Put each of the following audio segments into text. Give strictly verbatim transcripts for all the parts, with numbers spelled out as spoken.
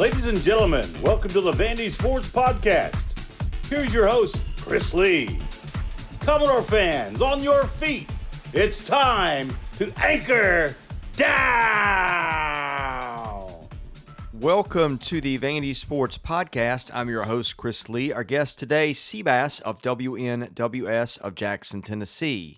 Ladies and gentlemen, welcome to the Vandy Sports Podcast. Here's your host, Chris Lee. Commodore fans, on your feet. It's time to anchor down. Welcome to the Vandy Sports Podcast. I'm your host, Chris Lee. Our guest today, Seabass of W N W S of Jackson, Tennessee.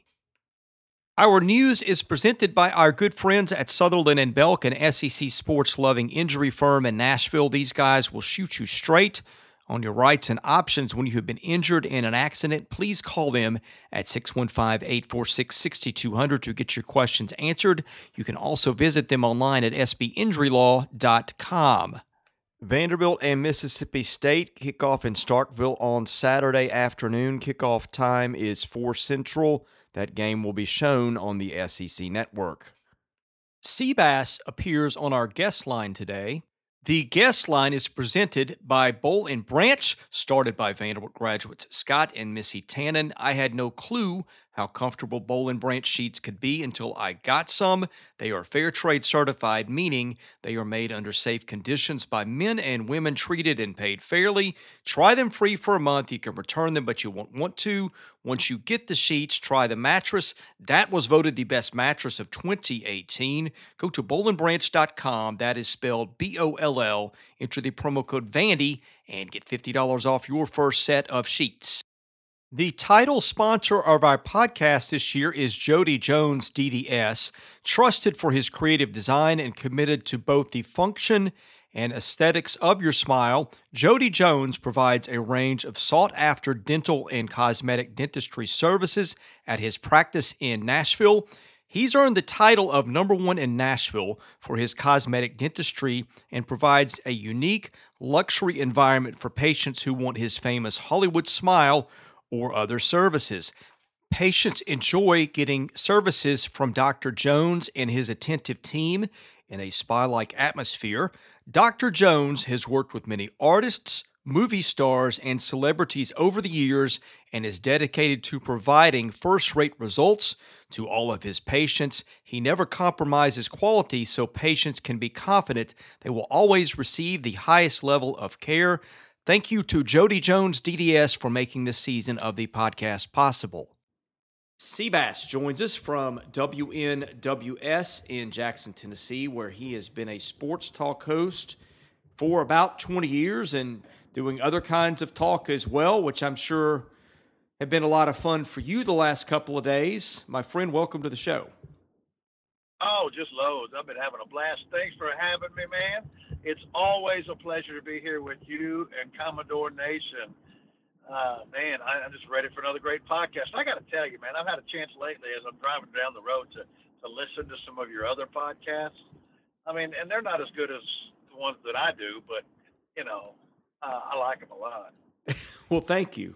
Our news is presented by our good friends at Sutherland and Belk, an S E C sports-loving injury firm in Nashville. These guys will shoot you straight on your rights and options when you have been injured in an accident. Please call them at six one five, eight four six, six two zero zero to get your questions answered. You can also visit them online at s b injury law dot com. Vanderbilt and Mississippi State kick off in Starkville on Saturday afternoon. Kickoff time is four Central. That game will be shown on the S E C Network. Seabass appears on our guest line today. The guest line is presented by Boll and Branch, started by Vanderbilt graduates Scott and Missy Tannen. I had no clue how comfortable Boll and Branch sheets could be until I got some. They are fair trade certified, meaning they are made under safe conditions by men and women treated and paid fairly. Try them free for a month. You can return them, but you won't want to. Once you get the sheets, try the mattress. That was voted the best mattress of twenty eighteen. Go to boll and branch dot com. That is spelled B O L L. Enter the promo code Vandy and get fifty dollars off your first set of sheets. The title sponsor of our podcast this year is Jody Jones D D S, trusted for his creative design and committed to both the function and aesthetics of your smile. Jody Jones provides a range of sought-after dental and cosmetic dentistry services at his practice in Nashville. He's earned the title of number one in Nashville for his cosmetic dentistry and provides a unique luxury environment for patients who want his famous Hollywood smile or other services. Patients enjoy getting services from Doctor Jones and his attentive team in a spa-like atmosphere. Doctor Jones has worked with many artists, movie stars, and celebrities over the years and is dedicated to providing first-rate results to all of his patients. He never compromises quality, so patients can be confident they will always receive the highest level of care. Thank you to Jody Jones D D S for making this season of the podcast possible. Seabass joins us from W N W S in Jackson, Tennessee, where he has been a sports talk host for about twenty years and doing other kinds of talk as well, which I'm sure have been a lot of fun for you the last couple of days. My friend, welcome to the show. Oh, just loads. I've been having a blast. Thanks for having me, man. It's always a pleasure to be here with you and Commodore Nation. Uh, man, I, I'm just ready for another great podcast. I got to tell you, man, I've had a chance lately as I'm driving down the road to, to listen to some of your other podcasts. I mean, and they're not as good as the ones that I do, but, you know, uh, I like them a lot. Well, thank you.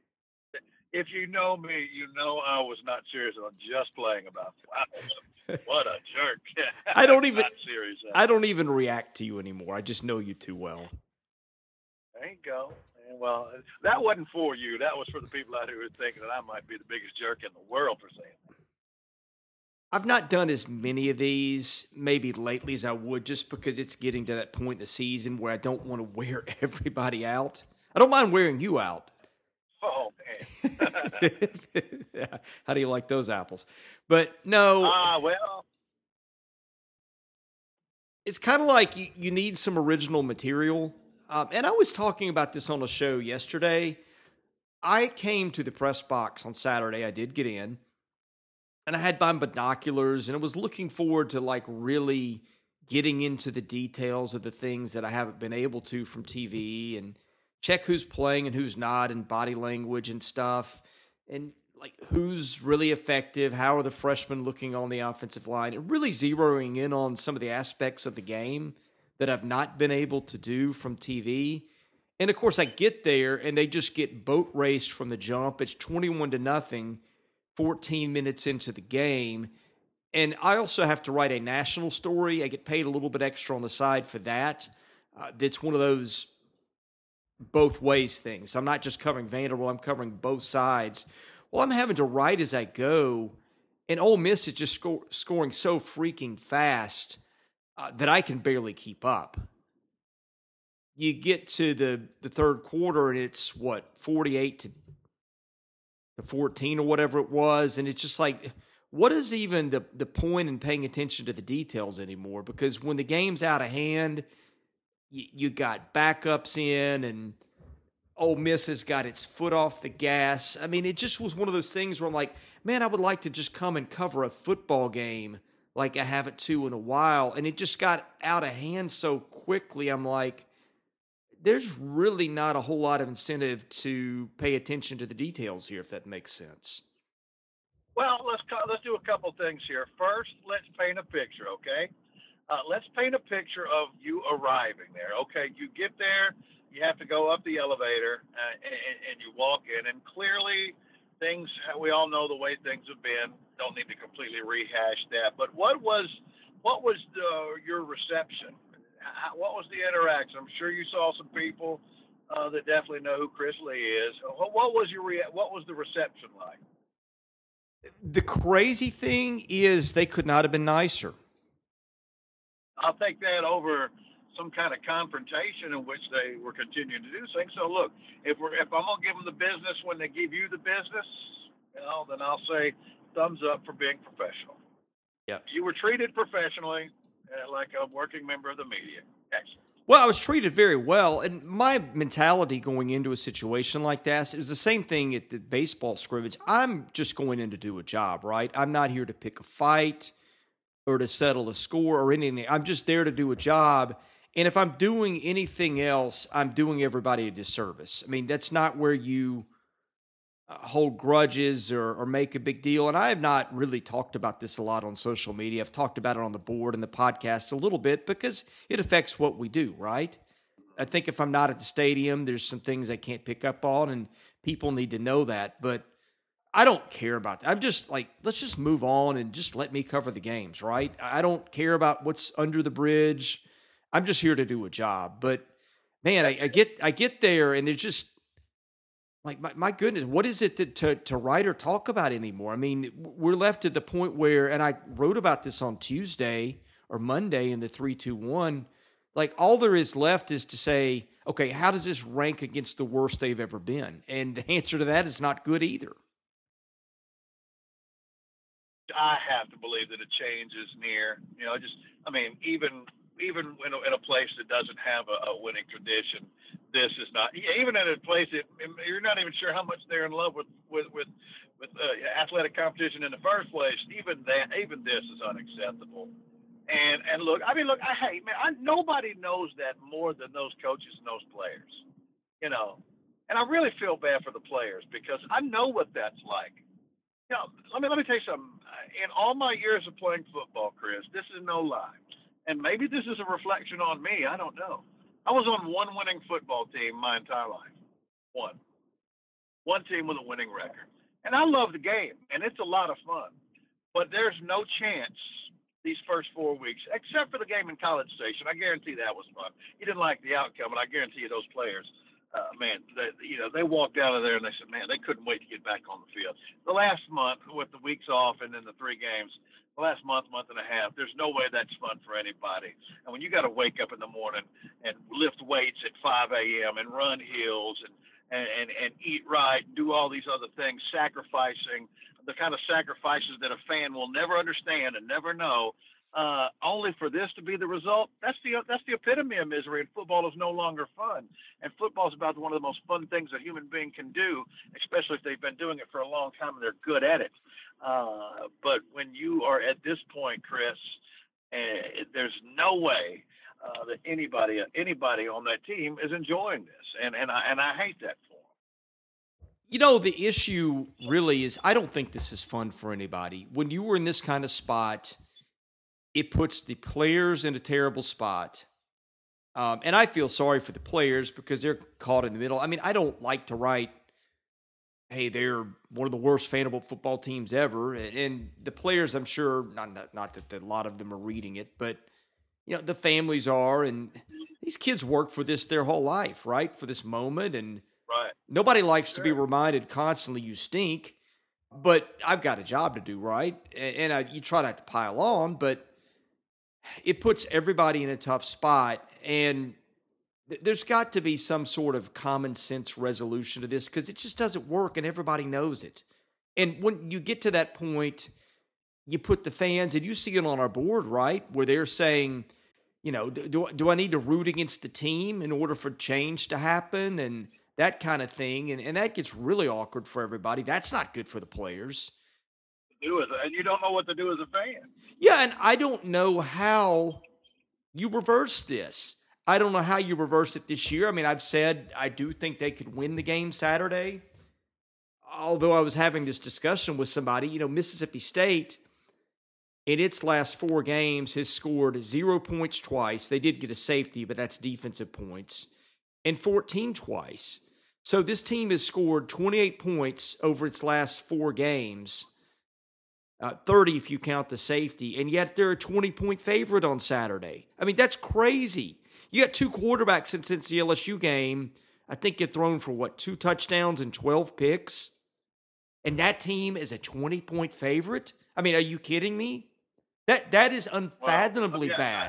If you know me, you know I was not serious. I'm just playing about wow, what a jerk. I don't even not serious. I don't even react to you anymore. I just know you too well. There you go. And well, that wasn't for you. That was for the people out here who were thinking that I might be the biggest jerk in the world for saying that. I've not done as many of these maybe lately as I would, just because it's getting to that point in the season where I don't want to wear everybody out. I don't mind wearing you out. Oh, man. How do you like those apples? But no. Ah, uh, well. It's kind of like you, you need some original material. Um, and I was talking about this on a show yesterday. I came to the press box on Saturday. I did get in. And I had my binoculars. And I was looking forward to like really getting into the details of the things that I haven't been able to from T V. And check who's playing and who's not, and body language and stuff, and like who's really effective, how are the freshmen looking on the offensive line, and really zeroing in on some of the aspects of the game that I've not been able to do from T V. And of course I get there and they just get boat raced from the jump. It's twenty-one to nothing, fourteen minutes into the game. And I also have to write a national story. I get paid a little bit extra on the side for that. Uh, it's one of those both ways things. I'm not just covering Vanderbilt, I'm covering both sides. Well, I'm having to write as I go, and Ole Miss is just sco- scoring so freaking fast uh, that I can barely keep up. you get to the, the third quarter and it's what, forty-eight to fourteen or whatever it was. And it's just like, what is even the, the point in paying attention to the details anymore? Because when the game's out of hand, you, you got backups in and Ole Miss has got its foot off the gas. I mean, it just was one of those things where I'm like, man, I would like to just come and cover a football game like I haven't to in a while. And it just got out of hand so quickly. I'm like, there's really not a whole lot of incentive to pay attention to the details here, if that makes sense. Well, let's let's do a couple things here. First, let's paint a picture, okay? Uh, let's paint a picture of you arriving there. Okay, you get there, you have to go up the elevator, uh, and, and you walk in, and clearly things, we all know the way things have been. Don't need to completely rehash that. But what was what was the, your reception? What was the interaction? I'm sure you saw some people uh, that definitely know who Chris Lee is. What was your rea- what was the reception like? The crazy thing is they could not have been nicer. I'll take that over some kind of confrontation in which they were continuing to do things. So look, if we're if I'm gonna give them the business when they give you the business, you know, then I'll say thumbs up for being professional. Yeah, you were treated professionally, uh, like a working member of the media. Excellent. Well, I was treated very well, and my mentality going into a situation like that, it was the same thing at the baseball scrimmage. I'm just going in to do a job, right? I'm not here to pick a fight or to settle a score or anything. I'm just there to do a job. And if I'm doing anything else, I'm doing everybody a disservice. I mean, that's not where you hold grudges or, or make a big deal. And I have not really talked about this a lot on social media. I've talked about it on the board and the podcast a little bit because it affects what we do, right? I think if I'm not at the stadium, there's some things I can't pick up on, and people need to know that. But I don't care about that. I'm just like, let's just move on and just let me cover the games, right? I don't care about what's under the bridge. I'm just here to do a job. But man, I, I get I get there, and there's just like, my, my goodness, what is it to, to to write or talk about anymore? I mean, we're left at the point where, and I wrote about this on Tuesday or Monday in the three two one, like all there is left is to say, okay, how does this rank against the worst they've ever been? And the answer to that is not good either. I have to believe that a change is near. You know, just, I mean, even even in a, in a place that doesn't have a, a winning tradition, this is not. Even in a place that you're not even sure how much they're in love with with with, with uh, athletic competition in the first place. Even that, even this is unacceptable. And and look, I mean, look, I hate man. I, nobody knows that more than those coaches and those players. You know, and I really feel bad for the players because I know what that's like. You know, let me let me tell you something. In all my years of playing football, Chris, this is no lie, and maybe this is a reflection on me. I don't know. I was on one winning football team my entire life. One. One team with a winning record. And I love the game, and it's a lot of fun. But there's no chance these first four weeks, except for the game in College Station. I guarantee that was fun. You didn't like the outcome, and I guarantee you those players, uh, man, they, you know, they walked out of there and they said, man, they couldn't wait to get back on the field. The last month with the weeks off and then the three games, the last month, month and a half, there's no way that's fun for anybody. And when you got to wake up in the morning and lift weights at five a.m. and run hills and, and, and, and eat right, do all these other things, sacrificing the kind of sacrifices that a fan will never understand and never know, uh, only for this to be the result, that's the that's the epitome of misery, and football is no longer fun. And football is about one of the most fun things a human being can do, especially if they've been doing it for a long time and they're good at it. Uh, but when you are at this point, Chris, uh, there's no way uh, that anybody anybody on that team is enjoying this, and and I and I hate that for them. You know, the issue really is I don't think this is fun for anybody. When you were in this kind of spot, it puts the players in a terrible spot. Um, and I feel sorry for the players because they're caught in the middle. I mean, I don't like to write, hey, they're one of the worst fanable football teams ever. And the players, I'm sure, not, not, not that a lot of them are reading it, but, you know, the families are. And these kids work for this their whole life, right, for this moment. And right. Nobody likes sure. to be reminded constantly you stink. But I've got a job to do, right? And, and I, you try not to pile on, but it puts everybody in a tough spot. And th- there's got to be some sort of common sense resolution to this because it just doesn't work and everybody knows it. And when you get to that point, you put the fans, and you see it on our board, right, where they're saying, you know, do, do I need to root against the team in order for change to happen and that kind of thing? And, and that gets really awkward for everybody. That's not good for the players. Do as and you don't know what to do as a fan. Yeah, and I don't know how you reverse this. I don't know how you reverse it this year. I mean, I've said I do think they could win the game Saturday. Although I was having this discussion with somebody, you know, Mississippi State, in its last four games, has scored zero points twice. They did get a safety, but that's defensive points, and fourteen twice. So this team has scored twenty-eight points over its last four games, uh, thirty if you count the safety, and yet they're a twenty-point favorite on Saturday. I mean, that's crazy. You got two quarterbacks since, since the L S U game. I think you've thrown for, what, two touchdowns and twelve picks? And that team is a twenty-point favorite? I mean, are you kidding me? That That is unfathomably well, yeah, bad.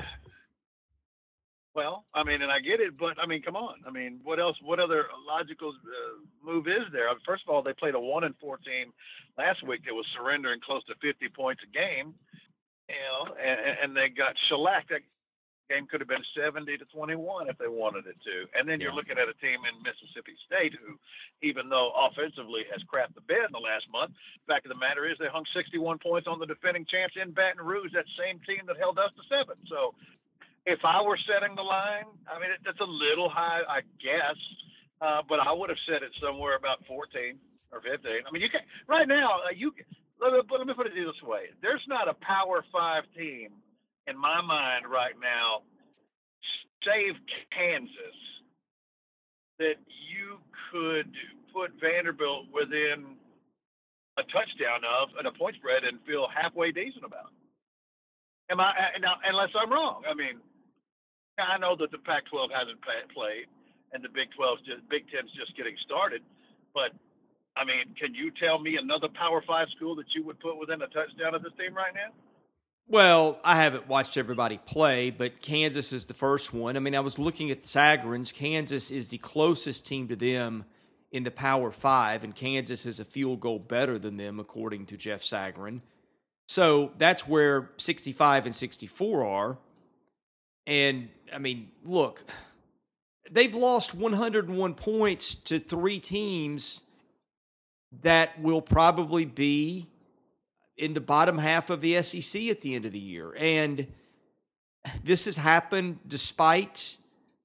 Well, I mean, and I get it, but, I mean, come on. I mean, what else, what other logical uh, move is there? First of all, they played a one and four team last week that was surrendering close to fifty points a game, you know, and, and they got shellacked. That game could have been seventy to twenty-one if they wanted it to. And then you're Yeah. looking at a team in Mississippi State who, even though offensively has crapped the bed in the last month, fact of the matter is they hung sixty-one points on the defending champs in Baton Rouge, that same team that held us to seven. So if I were setting the line, I mean, it, it's a little high, I guess, uh, but I would have set it somewhere about fourteen or fifteen. I mean, you can right now, uh, you let me, let me put it this way. There's not a Power Five team in my mind right now, save Kansas, that you could put Vanderbilt within a touchdown of and a point spread and feel halfway decent about. Am I now? Unless I'm wrong. I mean, I know that the Pac twelve hasn't played, and the Big twelve, just, Big Ten's just getting started. But I mean, can you tell me another Power Five school that you would put within a touchdown of this team right now? Well, I haven't watched everybody play, but Kansas is the first one. I mean, I was looking at the Sagrins. Kansas is the closest team to them in the Power Five, and Kansas is a field goal better than them, according to Jeff Sagarin. So that's where sixty-five and sixty-four are. And, I mean, look, they've lost one hundred one points to three teams that will probably be in the bottom half of the S E C at the end of the year. And this has happened despite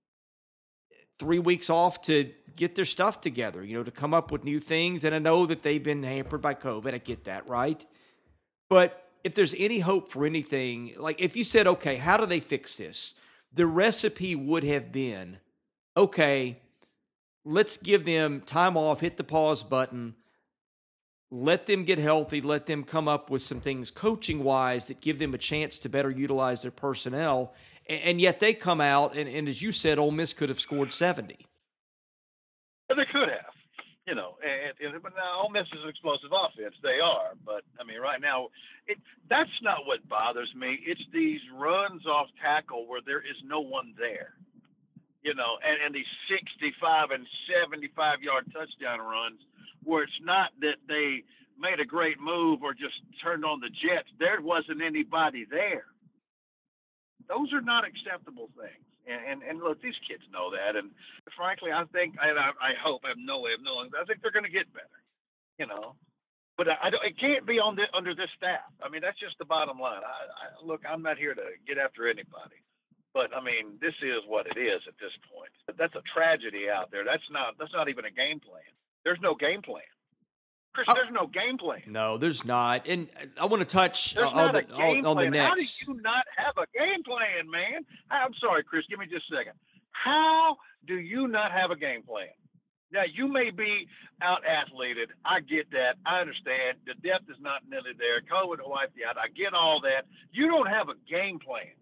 three weeks off to get their stuff together, you know, to come up with new things. And I know that they've been hampered by COVID. I get that, right? But if there's any hope for anything, like if you said, okay, how do they fix this? The recipe would have been, okay, let's give them time off, hit the pause button, let them get healthy, let them come up with some things coaching-wise that give them a chance to better utilize their personnel, and yet they come out, and, and as you said, Ole Miss could have scored seventy. They could have, you know, and, and but now Ole Miss is an explosive offense. They are, but, I mean, right now, it, that's not what bothers me. It's these runs off tackle where there is no one there, you know, and, and these sixty-five and seventy-five-yard touchdown runs where it's not that they made a great move or just turned on the jets. There wasn't anybody there. Those are not acceptable things. And, and, and look, these kids know that. And frankly, I think, and I, I hope, I have no way of knowing, I think they're going to get better, you know. But I, I don't, it can't be on the, under this staff. I mean, that's just the bottom line. I, I, look, I'm not here to get after anybody. But, I mean, this is what it is at this point. That's a tragedy out there. That's not, that's not even a game plan. There's no game plan. Chris, oh, there's no game plan. No, there's not. And I want to touch there's on, not the, a game on, on the plan. next. How do you not have a game plan, man? I'm sorry, Chris. Give me just a second. How do you not have a game plan? Now, you may be out-athleted. I get that. I understand. The depth is not nearly there. COVID wiped you out. I get all that. You don't have a game plan.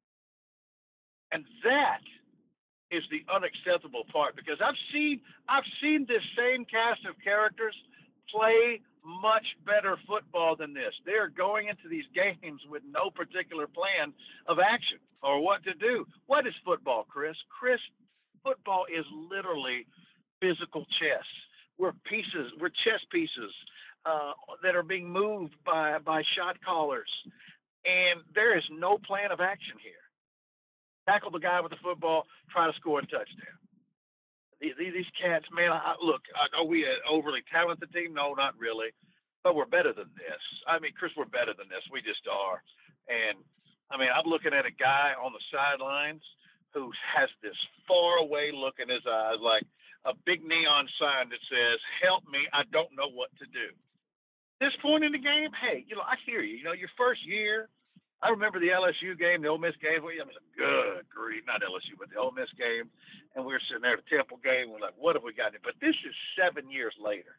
And that is the unacceptable part, because I've seen I've seen this same cast of characters play much better football than this. They're going into these games with no particular plan of action or what to do. What is football, Chris? Chris, football is literally physical chess. We're pieces, we're chess pieces uh, that are being moved by by shot callers, and there is no plan of action here. Tackle the guy with the football, try to score a touchdown. These, these cats, man, I, look, are we an overly talented team? No, not really, but we're better than this. I mean, Chris, we're better than this. We just are. And I mean, I'm looking at a guy on the sidelines who has this far away look in his eyes, like a big neon sign that says, "Help me, I don't know what to do." This point in the game, hey, you know, I hear you. You know, your first year, I remember the L S U game, the Ole Miss game. We, I mean, good grief, not L S U, but the Ole Miss game, and we were sitting there at the Temple game. We're like, what have we got? But this is seven years later,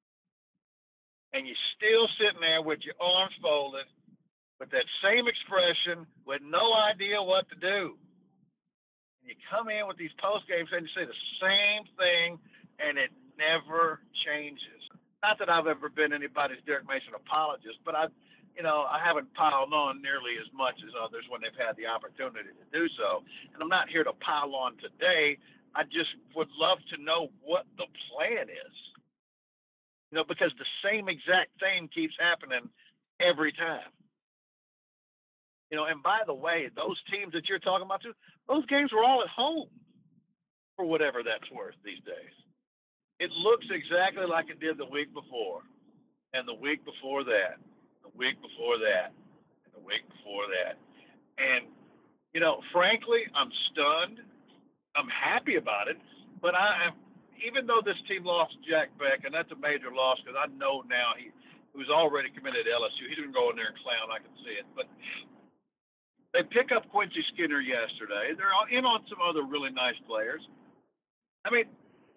and you're still sitting there with your arms folded, with that same expression, with no idea what to do. And you come in with these post games and you say the same thing, and it never changes. Not that I've ever been anybody's Derek Mason apologist, but I, you know, I haven't piled on nearly as much as others when they've had the opportunity to do so. And I'm not here to pile on today. I just would love to know what the plan is. You know, because the same exact thing keeps happening every time. You know, and by the way, those teams that you're talking about too, those games were all at home for whatever that's worth these days. It looks exactly like it did the week before, and the week before that, the week before that, and the week before that. And, you know, frankly, I'm stunned. I'm happy about it, but I am, even though this team lost Jack Beck, and that's a major loss because I know now he, he was already committed to L S U. He didn't go in there and clown. I can see it. But they pick up Quincy Skinner yesterday. They're in on some other really nice players. I mean,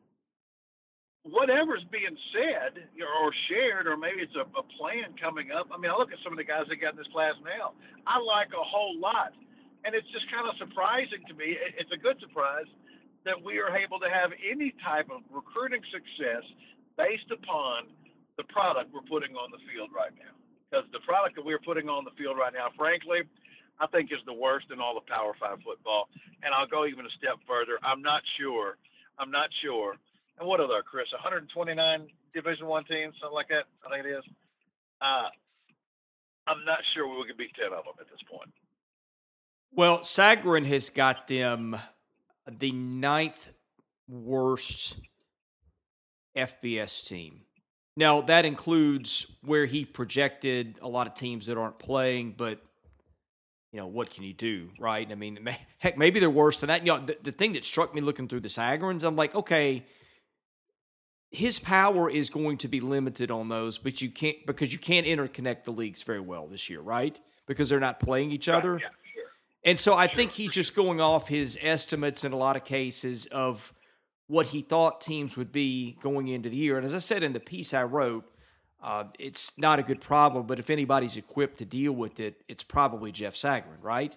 whatever's being said or shared, or maybe it's a, a plan coming up. I mean, I look at some of the guys that got in this class now. I like a whole lot. And it's just kind of surprising to me. It's a good surprise that we are able to have any type of recruiting success based upon the product we're putting on the field right now. Because the product that we're putting on the field right now, frankly, I think is the worst in all of Power Five football. And I'll go even a step further. I'm not sure. I'm not sure. And what are there, Chris? one hundred twenty-nine Division One teams, something like that. I think it is. Uh, I'm not sure we can beat ten of them at this point. Well, Sagarin has got them the ninth worst F B S team. Now, that includes where he projected a lot of teams that aren't playing, but, you know, what can you do, right? I mean, heck, maybe they're worse than that. You know, the, the thing that struck me looking through the Sagarins, I'm like, okay, his power is going to be limited on those, but you can't, because you can't interconnect the leagues very well this year, right? Because they're not playing each other. Right, yeah, sure. And so I sure, think he's just going off his estimates in a lot of cases of what he thought teams would be going into the year. And as I said in the piece I wrote, uh, it's not a good problem, but if anybody's equipped to deal with it, it's probably Jeff Sagarin, right?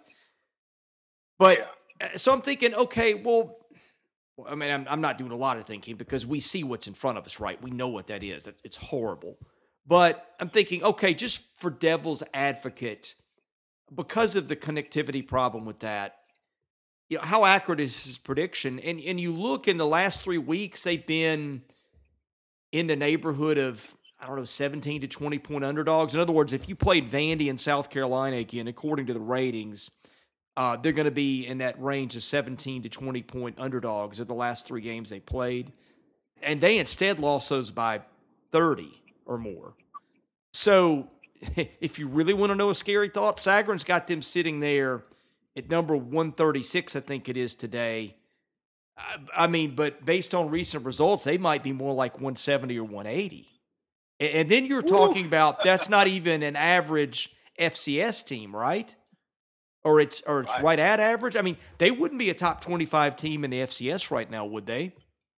But yeah. So I'm thinking, okay, well, I mean, I'm, I'm not doing a lot of thinking because we see what's in front of us, right? We know what that is. It's horrible. But I'm thinking, okay, just for devil's advocate, because of the connectivity problem with that, you know, how accurate is his prediction? And and you look in the last three weeks, they've been in the neighborhood of, I don't know, seventeen to twenty point underdogs. In other words, if you played Vandy and South Carolina again, according to the ratings, uh, they're going to be in that range of seventeen to twenty point underdogs of the last three games they played. And they instead lost those by thirty or more. So if you really want to know a scary thought, Sagarin's got them sitting there at number one thirty-six, I think it is today. I, I mean, but based on recent results, they might be more like one seventy or one eighty. And, and then you're talking Ooh. about that's not even an average F C S team, right? Or it's or it's right. right at average. I mean, they wouldn't be a top twenty-five team in the F C S right now, would they?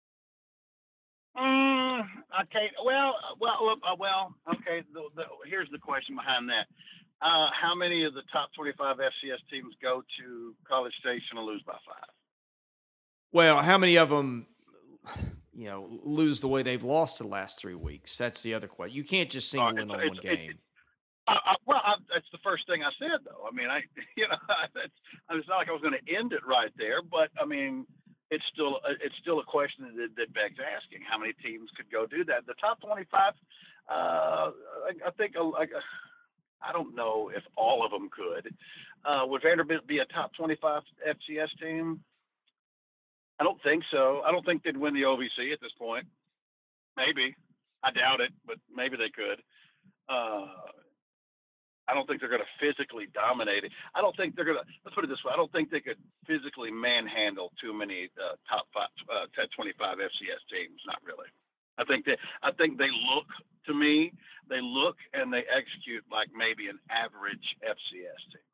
Mm, okay. Well, well, uh, well. Okay. The, the, here's the question behind that. Uh, how many of the top twenty-five F C S teams go to College Station and lose by five? Well, how many of them, you know, lose the way they've lost the last three weeks? That's the other question. You can't just single in on one game. It, uh, uh, well, I, that's the first thing I said, though. I mean, I, you know, it's, it's not like I was going to end it right there, but I mean, it's still it's still a question that, that begs asking how many teams could go do that. The top twenty-five, uh, I, I think, like, I don't know if all of them could. Uh, would Vanderbilt be a top twenty-five F C S team? I don't think so. I don't think they'd win the O V C at this point. Maybe. I doubt it, but maybe they could. Uh, I don't think they're going to physically dominate it. I don't think they're going to, let's put it this way, I don't think they could physically manhandle too many uh, top five, uh, twenty-five F C S teams. Not really. I think they, I think they look, to me, they look and they execute like maybe an average F C S team.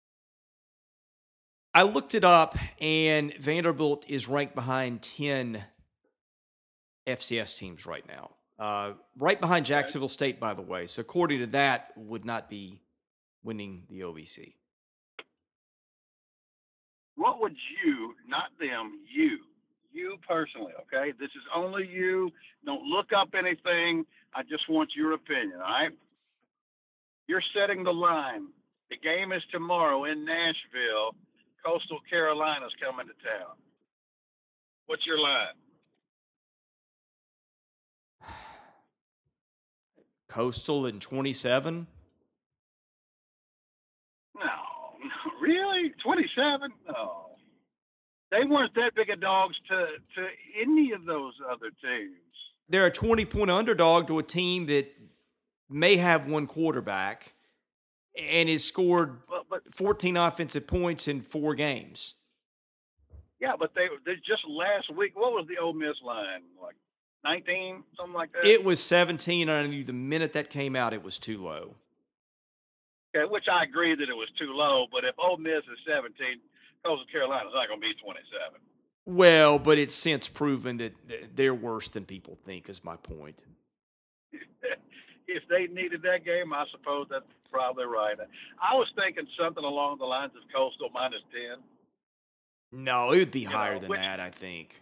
I looked it up, and Vanderbilt is ranked behind ten F C S teams right now. Uh, right behind Jacksonville State, by the way. So according to that, would not be winning the O V C. What would you, not them, you, you personally, okay? This is only you. Don't look up anything. I just want your opinion, all right? You're setting the line. The game is tomorrow in Nashville. Coastal Carolina's coming to town. What's your line? Coastal in twenty-seven? No, no, really? twenty-seven? No. They weren't that big of dogs to, to any of those other teams. They're a twenty-point underdog to a team that may have one quarterback and has scored but, but, fourteen offensive points in four games. Yeah, but they, they just last week, what was the Ole Miss line? Like nineteen, something like that? It was seventeen, and I knew the minute that came out, it was too low. Okay, which I agree that it was too low, but if Ole Miss is seventeen, Coastal Carolina's not going to be twenty-seven. Well, but it's since proven that they're worse than people think, is my point. If they needed that game, I suppose that's probably right. I was thinking something along the lines of Coastal minus ten. No, it would be higher know, than which, that, I think.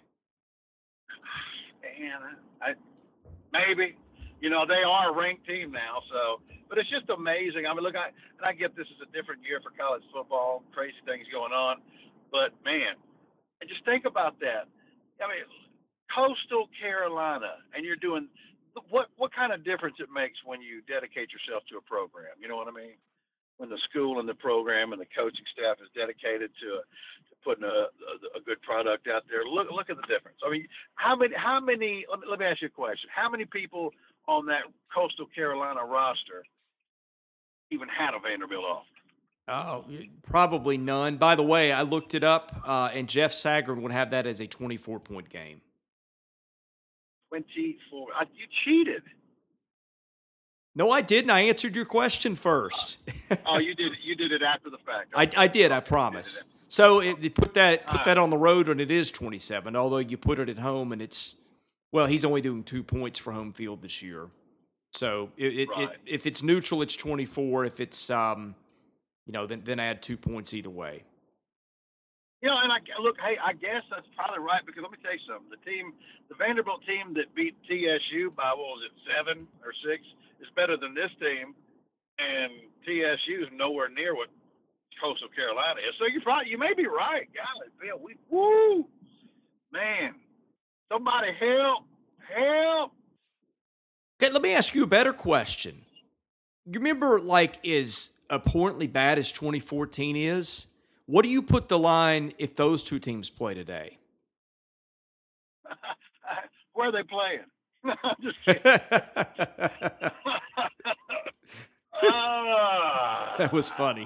Man, I, maybe. You know, they are a ranked team now, so. But it's just amazing. I mean, look, I, and I get this is a different year for college football, crazy things going on. But, man, and just think about that. I mean, Coastal Carolina, and you're doing what what kind of difference it makes when you dedicate yourself to a program. You know what I mean? When the school and the program and the coaching staff is dedicated to, to putting a, a, a good product out there. Look look at the difference. I mean, how many how many? Let me, let me ask you a question. How many people on that Coastal Carolina roster even had a Vanderbilt offer? Oh, probably none. By the way, I looked it up, uh, and Jeff Sagarin would have that as a twenty-four point game. twenty-four. I, you cheated. No, I didn't. I answered your question first. Oh, you did. You did it after the fact. Okay. I, I did. I promise. Did so it, it put that put that on the road when it is twenty-seven. Although you put it at home, and it's well, he's only doing two points for home field this year. So it, it, right. it, if it's neutral, it's twenty-four. If it's um, you know, then then add two points either way. You know, and I look, hey, I guess that's probably right because let me tell you something. The team, the Vanderbilt team that beat T S U by what was it, seven or six, is better than this team, and T S U is nowhere near what Coastal Carolina is. So you're probably, you may be right. Golly, Bill, we woo, man, somebody help, help. Okay, let me ask you a better question. You remember, like, as abhorrently bad as twenty fourteen is? What do you put the line if those two teams play today? Where are they playing? I'm just kidding. uh, that was funny.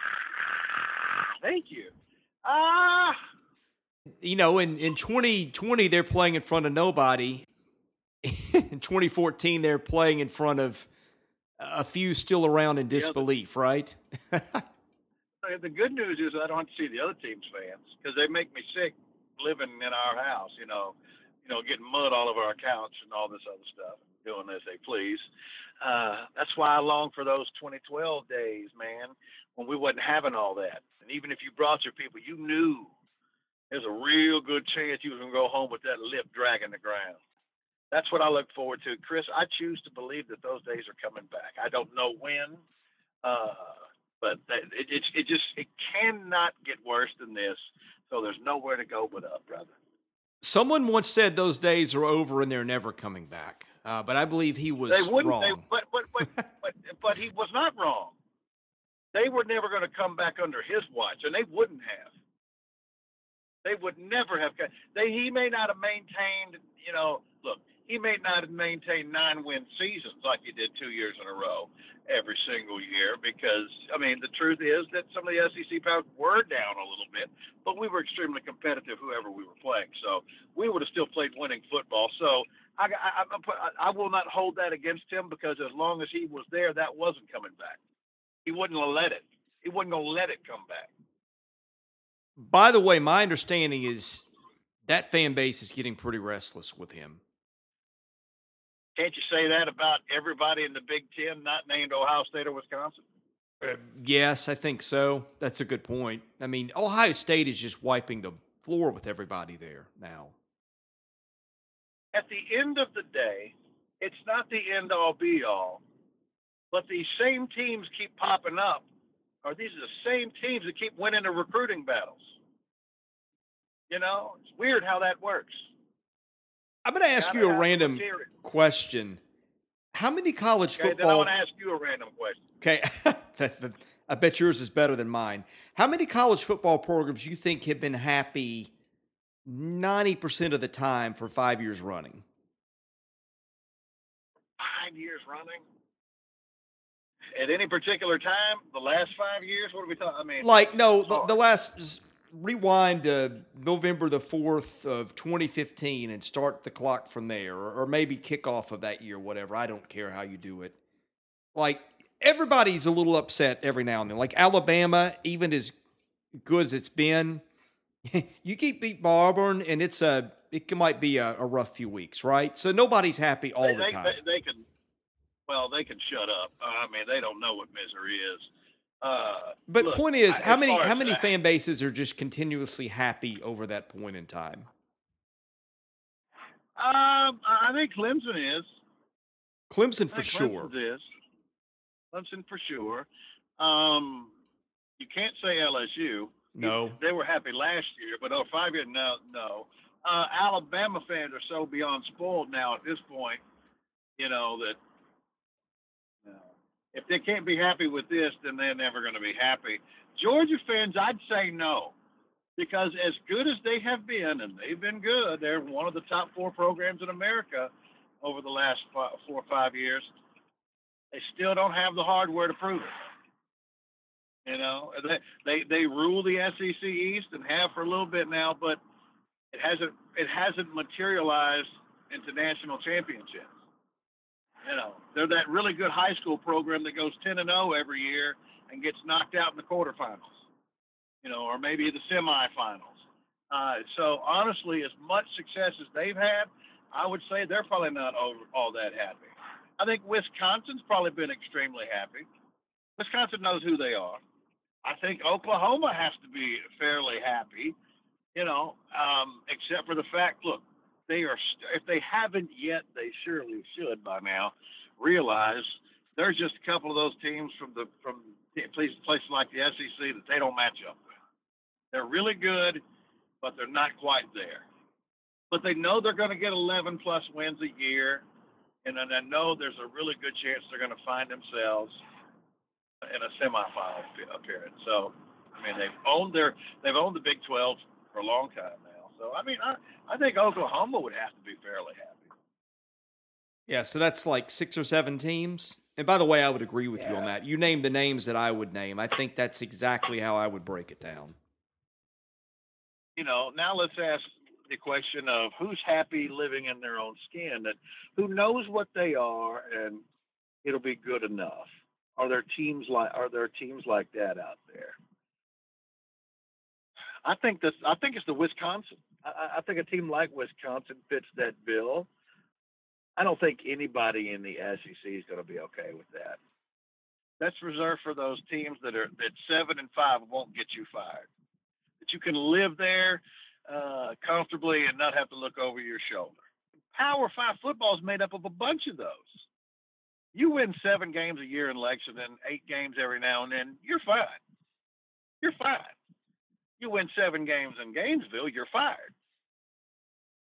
Thank you. Ah. Uh, you know, in, in twenty twenty, they're playing in front of nobody. In twenty fourteen, they're playing in front of a few still around in disbelief, yeah, right? The good news is I don't have to see the other team's fans because they make me sick living in our house, you know, you know, getting mud all over our couch and all this other stuff, doing as they please. Uh, that's why I long for those twenty twelve days, man, when we wasn't having all that. And even if you brought your people, you knew there's a real good chance you was going to go home with that lip dragging the ground. That's what I look forward to. Chris, I choose to believe that those days are coming back. I don't know when, uh, but it, it, it just it cannot get worse than this. So there's nowhere to go but up, brother. Someone once said those days are over and they're never coming back. Uh, but I believe he was They wouldn't. wrong. They, but, but, but, but, but he was not wrong. They were never going to come back under his watch, and they wouldn't have. They would never have. They he may not have maintained. You know, look, he may not have maintained nine win seasons like he did two years in a row every single year. Because I mean, the truth is that some of the S E C powers were down a little bit, but we were extremely competitive, whoever we were playing. So we would have still played winning football. So I, I, I, I will not hold that against him, because as long as he was there, that wasn't coming back. He wouldn't have let it. He wasn't going to let it come back. By the way, my understanding is that fan base is getting pretty restless with him. Can't you say that about everybody in the Big Ten not named Ohio State or Wisconsin? Uh, yes, I think so. That's a good point. I mean, Ohio State is just wiping the floor with everybody there now. At the end of the day, it's not the end-all, be-all, but these same teams keep popping up, or these are the same teams that keep winning the recruiting battles. You know, it's weird how that works. I'm going to ask Gotta you a have random material. question. How many college Okay, then I football... want to ask you a random question. Okay, I bet yours is better than mine. How many college football programs do you think have been happy ninety percent of the time for five years running? Five years running? At any particular time? The last five years? What are we talking? I mean, Like, no, the, the last... Rewind to November the fourth of twenty fifteen and start the clock from there, or, or maybe kickoff of that year, whatever. I don't care how you do it. Like, everybody's a little upset every now and then. Like, Alabama, even as good as it's been, you keep beating Auburn, and it's a it might be a, a rough few weeks, right? So nobody's happy all they, the they, time. They, they can, well, they can shut up. I mean, they don't know what misery is. Uh, but look, point is, I, how many as how as many that, fan bases are just continuously happy over that point in time? Um, I think Clemson is. Clemson for I think sure. Clemson is. Clemson for sure. Um, you can't say L S U. No. They were happy last year, but oh, five years, no, no. Uh, Alabama fans are so beyond spoiled now at this point, you know, that you know, if they can't be happy with this, then they're never going to be happy. Georgia fans, I'd say no, because as good as they have been, and they've been good, they're one of the top four programs in America over the last five, four or five years. They still don't have the hardware to prove it. You know, they, they they rule the S E C East and have for a little bit now, but it hasn't it hasn't materialized into national championships. You know, they're that really good high school program that goes ten and oh every year and gets knocked out in the quarterfinals, you know, or maybe the semifinals. Uh, so honestly, as much success as they've had, I would say they're probably not over, all that happy. I think Wisconsin's probably been extremely happy. Wisconsin knows who they are. I think Oklahoma has to be fairly happy, you know, um, except for the fact, look, they are, if they haven't yet, they surely should by now realize there's just a couple of those teams from the from places like the S E C that they don't match up with. They're really good, but they're not quite there. But they know they're going to get eleven plus wins a year, and then I know there's a really good chance they're going to find themselves in a semifinal appearance. So, I mean, they've owned their they've owned the Big twelve for a long time now. So, I mean, I, I think Oklahoma would have to be fairly happy. Yeah, so that's like six or seven teams. And by the way, I would agree with yeah. you on that. You named the names that I would name. I think that's exactly how I would break it down. You know, now let's ask the question of who's happy living in their own skin, that who knows what they are and it'll be good enough. Are there teams like are there teams like that out there? I think this. I think it's the Wisconsin. I, I think a team like Wisconsin fits that bill. I don't think anybody in the S E C is going to be okay with that. That's reserved for those teams that are that seven and five won't get you fired. That you can live there uh, comfortably and not have to look over your shoulder. Power Five football is made up of a bunch of those. You win seven games a year in Lexington, eight games every now and then, you're fine. You're fine. You win seven games in Gainesville, you're fired.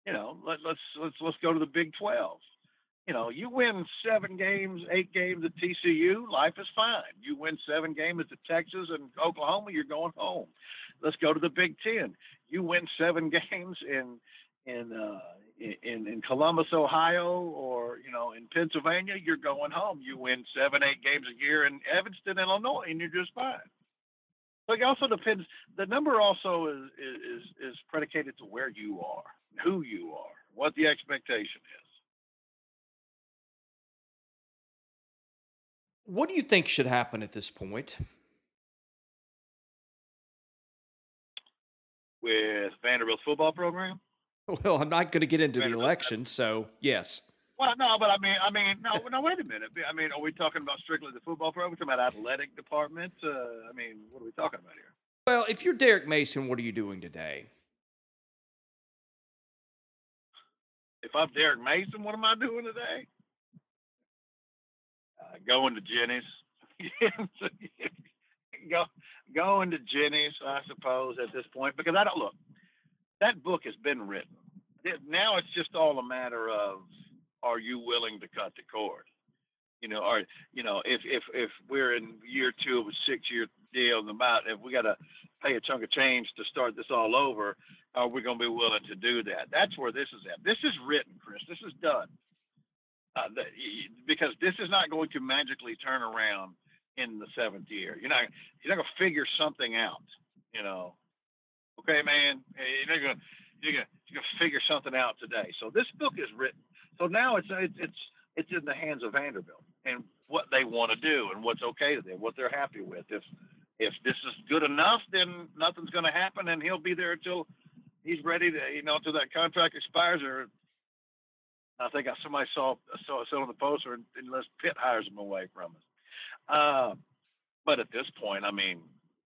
You know, let, let's let's let's go to the Big twelve. You know, you win seven games, eight games at T C U, life is fine. You win seven games at Texas and Oklahoma, you're going home. Let's go to the Big Ten. You win seven games in in uh, in in Columbus, Ohio, or you know in Pennsylvania, you're going home. You win seven, eight games a year in Evanston, Illinois, and you're just fine. But it also depends. The number also is is is predicated to where you are, who you are, what the expectation is. What do you think should happen at this point? With Vanderbilt's football program? Well, I'm not going to get into the election, so yes. Well, no, but I mean, I mean, no, no. Wait a minute. I mean, are we talking about strictly the football program? Are we talking about athletic department? Uh, I mean, what are we talking about here? Well, if you're Derek Mason, what are you doing today? If I'm Derek Mason, what am I doing today? Uh, going to Jenny's. Go, going to Jenny's, I suppose, at this point, because I don't look. That book has been written. Now it's just all a matter of, are you willing to cut the cord? You know, or you know, if if if we're in year two of a six-year deal, about if we got to pay a chunk of change to start this all over, are we going to be willing to do that? That's where this is at. This is written, Chris. This is done. Uh, the, because this is not going to magically turn around in the seventh year. You're not you're not going to figure something out. You know, okay, man, you're not going to you're going to figure something out today. So this book is written. So now it's it's it's it's in the hands of Vanderbilt and what they want to do and what's okay to them, what they're happy with. If if this is good enough, then nothing's going to happen, and he'll be there until he's ready to, you know, until that contract expires. Or I think I, somebody saw saw saw on the poster, unless Pitt hires him away from us. Uh, but at this point, I mean,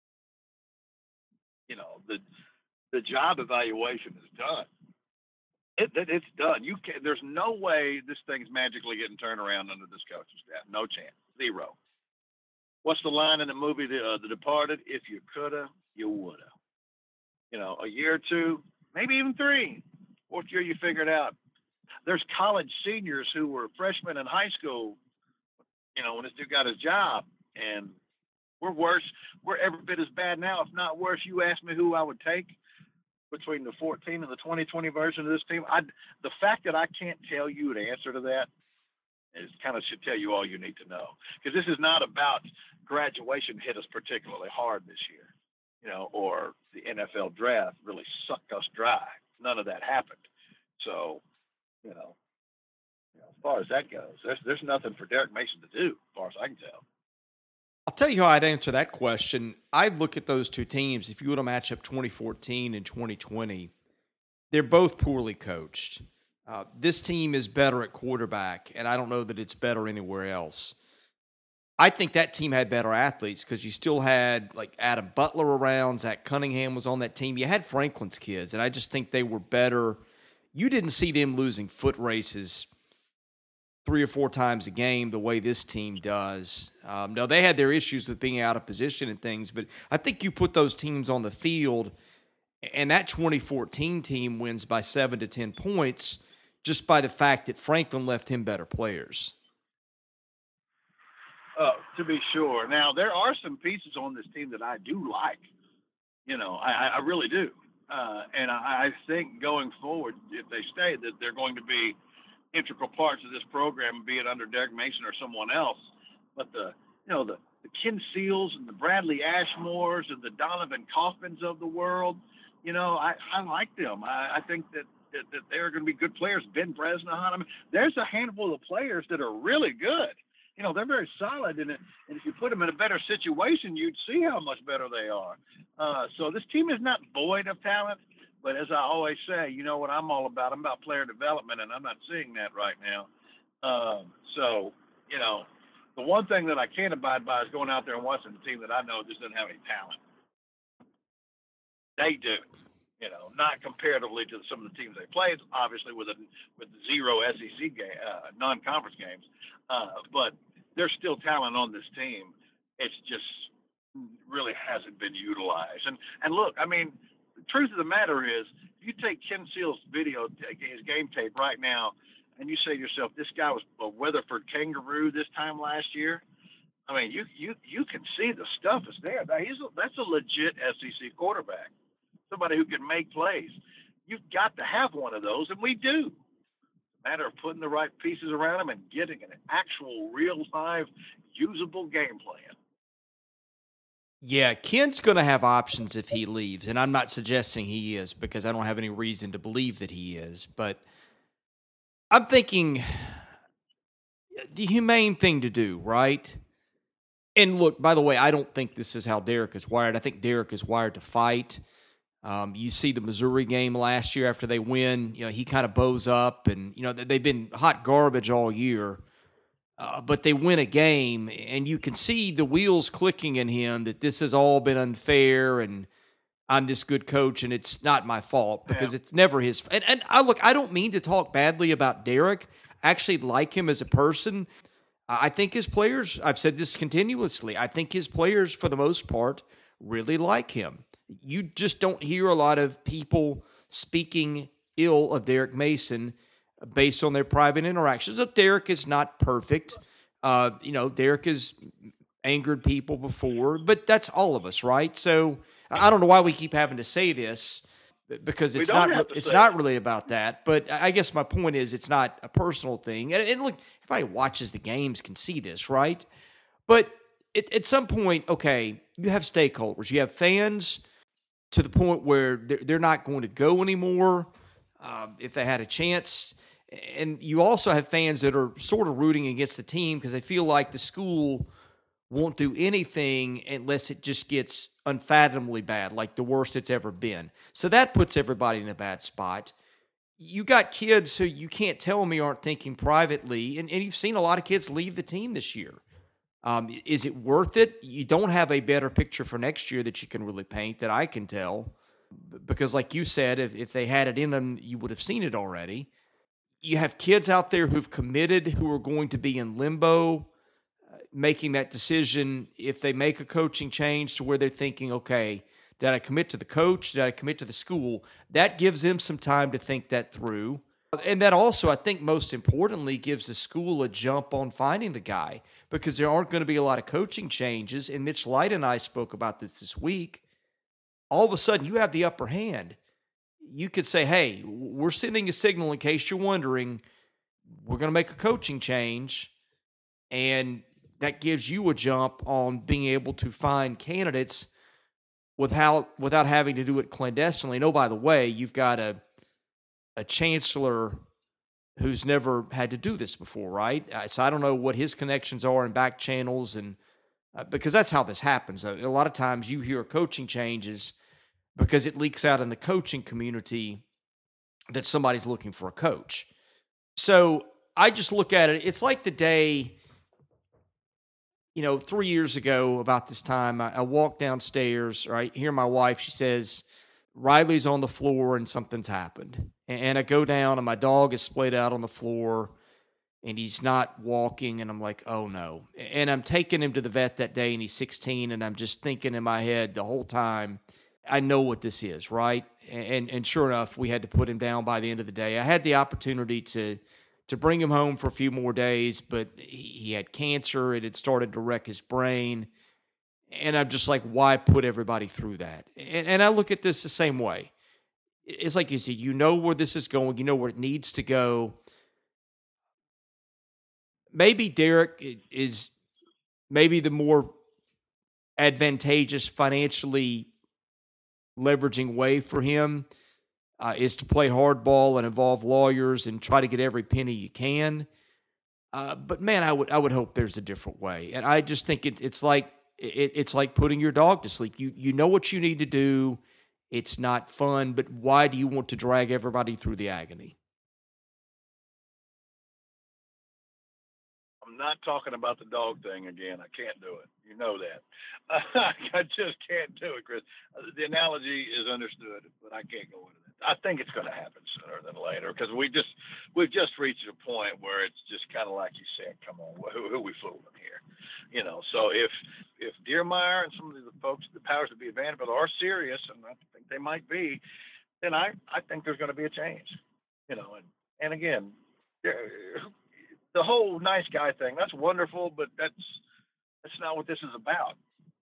you know, the the job evaluation is done. It, it, it's done. You can There's no way this thing's magically getting turned around under this coaching staff. No chance. Zero. What's the line in the movie, The, uh, the Departed? If you coulda, you woulda. You know, a year or two, maybe even three. Fourth year, you figure it out. There's college seniors who were freshmen in high school, you know, when this dude got his job, and we're worse. We're every bit as bad now, if not worse. You asked me who I would take between the fourteen and the twenty twenty version of this team. I, the fact that I can't tell you the answer to that is kind of should tell you all you need to know, because this is not about graduation hit us particularly hard this year, you know, or the N F L draft really sucked us dry. None of that happened. So, you know, you know as far as that goes, there's there's nothing for Derek Mason to do, as far as I can tell. I'll tell you how I'd answer that question. I'd look at those two teams. If you were to match up twenty fourteen and twenty twenty, they're both poorly coached. Uh, this team is better at quarterback, and I don't know that it's better anywhere else. I think that team had better athletes because you still had like Adam Butler around. Zach Cunningham was on that team. You had Franklin's kids, and I just think they were better. You didn't see them losing foot races three or four times a game the way this team does. Um, now, they had their issues with being out of position and things, but I think you put those teams on the field, and that twenty fourteen team wins by seven to ten points just by the fact that Franklin left him better players. Uh, to be sure. Now, there are some pieces on this team that I do like. You know, I, I really do. Uh, and I, I think going forward, if they stay, that they're going to be integral parts of this program, be it under Derek Mason or someone else. But the, you know, the, the Ken Seals and the Bradley Ashmores and the Donovan Kaufmans of the world, you know, I, I like them. I, I think that, that, that they're going to be good players. Ben Bresnahan. I mean, there's a handful of players that are really good. You know, they're very solid, and, it, and if you put them in a better situation, you'd see how much better they are. Uh, so this team is not void of talent, but as I always say, you know what I'm all about? I'm about player development, and I'm not seeing that right now. Um, so, you know, the one thing that I can't abide by is going out there and watching a team that I know just doesn't have any talent. They do. You know, not comparatively to some of the teams they played, obviously with a, with zero S E C game, uh, non-conference games, uh, but there's still talent on this team. It's just really hasn't been utilized. And and look, I mean, the truth of the matter is, if you take Ken Seal's video, his game tape right now, and you say to yourself, this guy was a Weatherford Kangaroo this time last year, I mean, you you you can see the stuff is there. Now, he's a, that's a legit S E C quarterback, somebody who can make plays. You've got to have one of those, and we do. It's a matter of putting the right pieces around him and getting an actual, real, live, usable game plan. Yeah, Ken's going to have options if he leaves, and I'm not suggesting he is because I don't have any reason to believe that he is. But I'm thinking the humane thing to do, right? And look, by the way, I don't think this is how Derek is wired. I think Derek is wired to fight. Um, you see the Missouri game last year after they win, you know, he kind of bows up, and, you know, they've been hot garbage all year. Uh, but they win a game, and you can see the wheels clicking in him that this has all been unfair, and I'm this good coach, and it's not my fault because yeah. it's never his. And, and I look, I don't mean to talk badly about Derek. I actually like him as a person. I think his players, I've said this continuously, I think his players, for the most part, really like him. You just don't hear a lot of people speaking ill of Derek Mason based on their private interactions. So Derek is not perfect. Uh, you know, Derek has angered people before, but that's all of us, right? So I don't know why we keep having to say this because it's not it's not really about that. But I guess my point is it's not a personal thing. And, and look, everybody watches the games can see this, right? But it, at some point, okay, you have stakeholders. You have fans to the point where they're, they're not going to go anymore um, if they had a chance. And you also have fans that are sort of rooting against the team because they feel like the school won't do anything unless it just gets unfathomably bad, like the worst it's ever been. So that puts everybody in a bad spot. You got kids who you can't tell me aren't thinking privately, and, and you've seen a lot of kids leave the team this year. Um, is it worth it? You don't have a better picture for next year that you can really paint that I can tell. Because like you said, if, if they had it in them, you would have seen it already. You have kids out there who've committed who are going to be in limbo, uh, making that decision if they make a coaching change to where they're thinking, okay, did I commit to the coach? Did I commit to the school? That gives them some time to think that through. And that also, I think most importantly, gives the school a jump on finding the guy because there aren't going to be a lot of coaching changes. And Mitch Light and I spoke about this this week. All of a sudden, you have the upper hand. You could say, hey, we're sending a signal in case you're wondering, we're going to make a coaching change, and that gives you a jump on being able to find candidates without without having to do it clandestinely. And oh, by the way, you've got a a chancellor who's never had to do this before, right? So I don't know what his connections are in back channels, and uh, because that's how this happens. A lot of times you hear coaching changes because it leaks out in the coaching community that somebody's looking for a coach. So I just look at it. It's like the day, you know, three years ago about this time, I, I walked downstairs, right? Hear my wife, she says, Riley's on the floor and something's happened. And, and I go down and my dog is splayed out on the floor and he's not walking. And I'm like, oh no. And I'm taking him to the vet that day and he's sixteen. And I'm just thinking in my head the whole time, I know what this is, right? And and sure enough, we had to put him down by the end of the day. I had the opportunity to to bring him home for a few more days, but he, he had cancer. It had started to wreck his brain. And I'm just like, why put everybody through that? And, and I look at this the same way. It's like you said, you know where this is going. You know where it needs to go. Maybe Derek is maybe the more advantageous financially leveraging way for him uh, is to play hardball and involve lawyers and try to get every penny you can. Uh, but man, I would I would hope there's a different way. And I just think it, it's like it, it's like putting your dog to sleep. You you know what you need to do. It's not fun, but why do you want to drag everybody through the agony? I'm not talking about the dog thing again. I can't do it. You know that. I just can't do it, Chris. The analogy is understood, but I can't go into that. I think it's going to happen sooner than later because we just we've just reached a point where it's just kind of like you said. Come on, who, who are we fooling here? You know, so if if Deermeyer and some of the folks, the powers that be at Vanderbilt, are serious, and I think they might be, then I, I think there's going to be a change. You know, and, and again, the whole nice guy thing, that's wonderful, but that's that's not what this is about.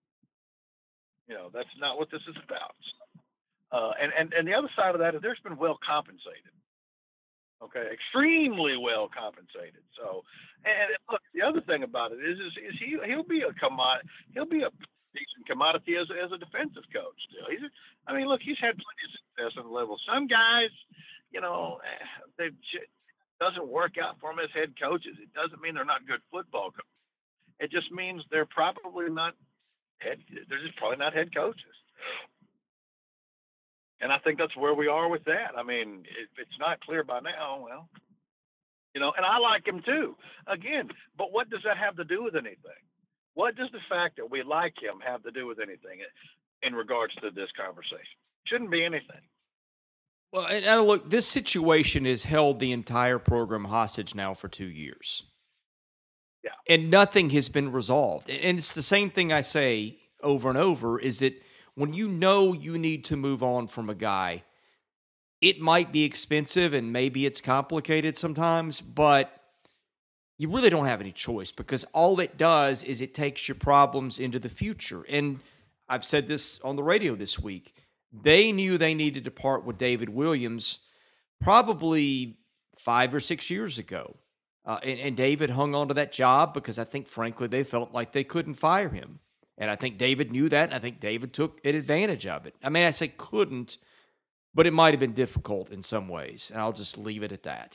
You know, that's not what this is about. Uh, and, and, and the other side of that is there's been well compensated. Okay, extremely well compensated. So, and look, the other thing about it is, is, is he he'll be a commodity. He'll be a decent commodity as as a defensive coach. Still, he's. I mean, look, he's had plenty of success on the level. Some guys, you know, they it doesn't work out for them as head coaches. It doesn't mean they're not good football coaches. It just means they're probably not head. They're just probably not head coaches. And I think that's where we are with that. I mean, if it's not clear by now, well, you know, and I like him too. Again, but what does that have to do with anything? What does the fact that we like him have to do with anything in regards to this conversation? Shouldn't be anything. Well, and, and look, this situation has held the entire program hostage now for two years. Yeah. And nothing has been resolved. And it's the same thing I say over and over, is that when you know you need to move on from a guy, it might be expensive and maybe it's complicated sometimes, but you really don't have any choice, because all it does is it takes your problems into the future. And I've said this on the radio this week. They knew they needed to part with David Williams probably five or six years ago. Uh, and, and David hung on to that job because I think, frankly, they felt like they couldn't fire him. And I think David knew that, and I think David took advantage of it. I mean, I say couldn't, but it might have been difficult in some ways, and I'll just leave it at that.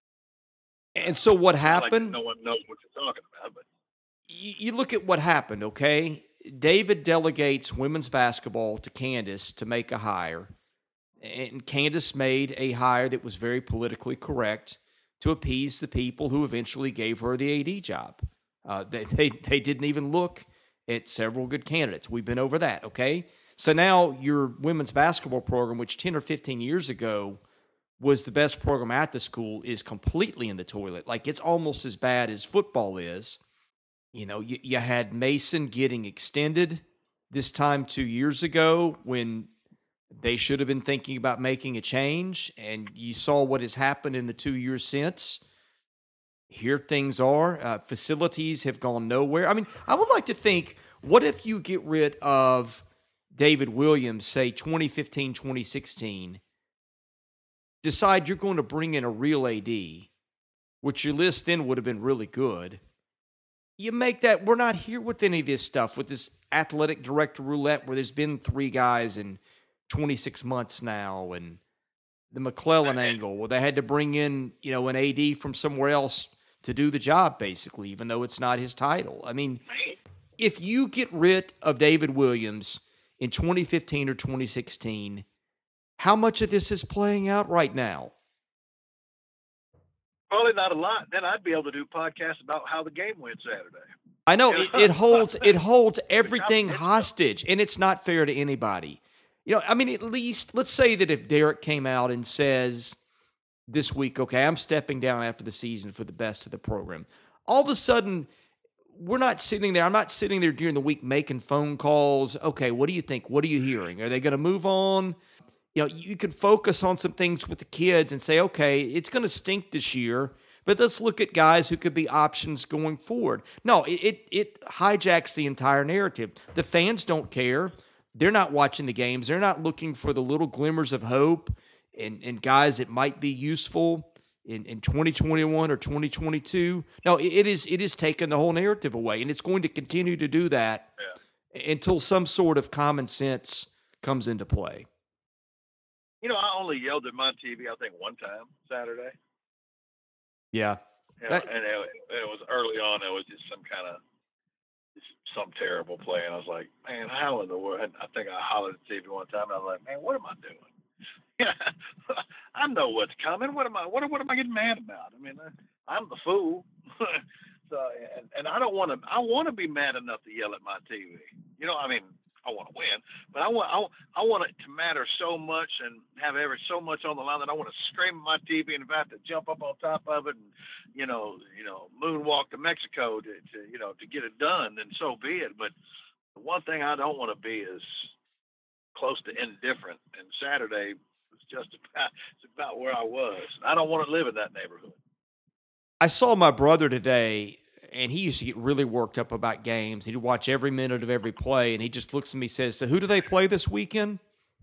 And so what happened? Like no one knows what you're talking about. But you, you look at what happened, okay? David delegates women's basketball to Candace to make a hire, and Candace made a hire that was very politically correct to appease the people who eventually gave her the A D job. Uh, they, they they didn't even look at several good candidates. We've been over that, okay? So now your women's basketball program, which ten or fifteen years ago was the best program at the school, is completely in the toilet. Like, it's almost as bad as football is. You know, you, you had Mason getting extended this time two years ago when they should have been thinking about making a change, and you saw what has happened in the two years since. Here things are. Uh, facilities have gone nowhere. I mean, I would like to think, what if you get rid of David Williams, say twenty fifteen, twenty sixteen, decide you're going to bring in a real A D, which your list then would have been really good. You make that, we're not here with any of this stuff, with this athletic director roulette where there's been three guys in twenty-six months now, and the McClellan angle where they had to bring in, you know, an A D from somewhere else to do the job, basically, even though it's not his title. I mean, if you get rid of David Williams in twenty fifteen or twenty sixteen, how much of this is playing out right now? Probably not a lot. Then I'd be able to do podcasts about how the game went Saturday. I know it, it holds it holds everything hostage, and it's not fair to anybody. You know, I mean, at least let's say that if Derek came out and says this week, okay, I'm stepping down after the season for the best of the program. All of a sudden, we're not sitting there. I'm not sitting there during the week making phone calls. Okay, what do you think? What are you hearing? Are they going to move on? You know, you can focus on some things with the kids and say, okay, it's going to stink this year, but let's look at guys who could be options going forward. No, it, it it hijacks the entire narrative. The fans don't care. They're not watching the games. They're not looking for the little glimmers of hope and, and guys that might be useful in, in twenty twenty-one or twenty twenty-two. No, it, it is it is taking the whole narrative away, and it's going to continue to do that yeah. until some sort of common sense comes into play. You know, I only yelled at my T V, I think, one time Saturday. Yeah. You know, that, and it, it was early on. It was just some kind of some terrible play, and I was like, man, how in the world? I think I hollered at the T V one time, and I was like, man, what am I doing? Yeah, I know what's coming. What am I? What, what am I getting mad about? I mean, I'm the fool. so, and, and I don't want to. I want to be mad enough to yell at my T V. You know, I mean, I I want to win, but I want I, I want it to matter so much and have every so much on the line that I want to scream at my T V, and if I have to jump up on top of it and you know you know moonwalk to Mexico to, to you know to get it done, then so be it. But the one thing I don't want to be is close to indifferent. And Saturday was just about it's about where I was. I don't want to live in that neighborhood. I saw my brother today, and he used to get really worked up about games. He'd watch every minute of every play, and he just looks at me and says, so who do they play this weekend?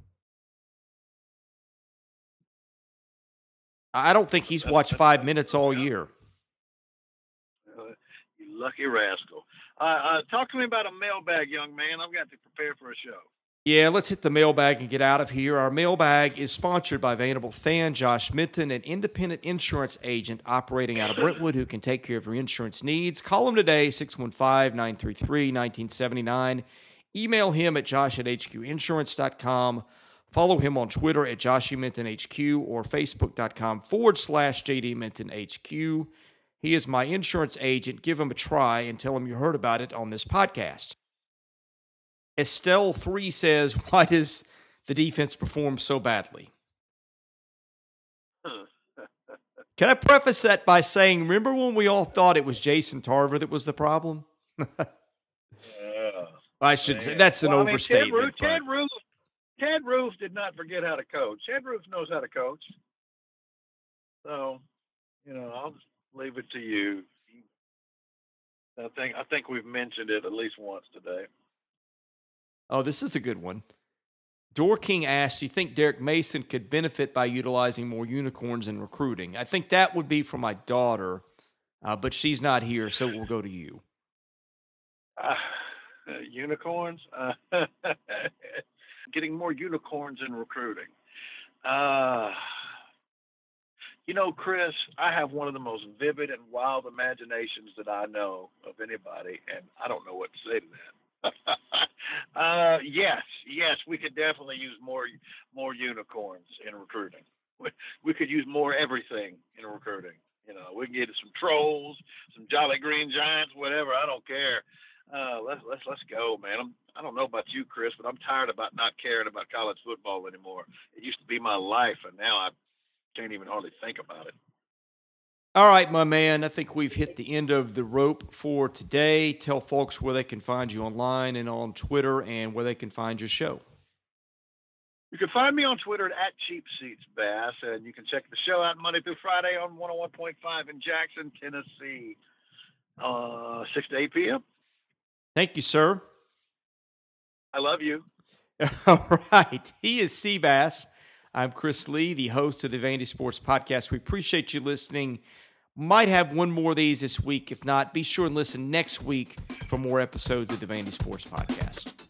I don't think he's watched five minutes all year. Uh, you lucky rascal. Uh, uh, talk to me about a mailbag, young man. I've got to prepare for a show. Yeah, let's hit the mailbag and get out of here. Our mailbag is sponsored by Vanderbilt fan Josh Minton, an independent insurance agent operating out of Brentwood who can take care of your insurance needs. Call him today, six one five, nine three three, one nine seven nine. Email him at josh at h q insurance dot com. Follow him on Twitter at joshymintonhq or facebook.com forward slash jdmintonhq. He is my insurance agent. Give him a try and tell him you heard about it on this podcast. Estelle three says, why does the defense perform so badly? Can I preface that by saying, remember when we all thought it was Jason Tarver that was the problem? Yeah. I should say that's an well, overstatement. I mean, Ted, Ted, Roof, Ted Roof did not forget how to coach. Ted Roof knows how to coach. So, you know, I'll just leave it to you. I think I think we've mentioned it at least once today. Oh, this is a good one. Door King asked, do you think Derek Mason could benefit by utilizing more unicorns in recruiting? I think that would be for my daughter, uh, but she's not here, so we'll go to you. Uh, uh, unicorns? Uh, getting more unicorns in recruiting. Uh, you know, Chris, I have one of the most vivid and wild imaginations that I know of anybody, and I don't know what to say to that. uh, yes, yes, we could definitely use more more unicorns in recruiting. We, we could use more everything in recruiting. You know, we can get some trolls, some Jolly Green Giants, whatever. I don't care. Uh, let's let's let's go, man. I'm, I don't know about you, Chris, but I'm tired about not caring about college football anymore. It used to be my life, and now I can't even hardly think about it. All right, my man, I think we've hit the end of the rope for today. Tell folks where they can find you online and on Twitter and where they can find your show. You can find me on Twitter at Cheap Seats Bass, and you can check the show out Monday through Friday on one oh one point five in Jackson, Tennessee, uh, six to eight p.m. Thank you, sir. I love you. All right. He is Seabass. I'm Chris Lee, the host of the Vandy Sports Podcast. We appreciate you listening. Might have one more of these this week. If not, be sure and listen next week for more episodes of the Vandy Sports Podcast.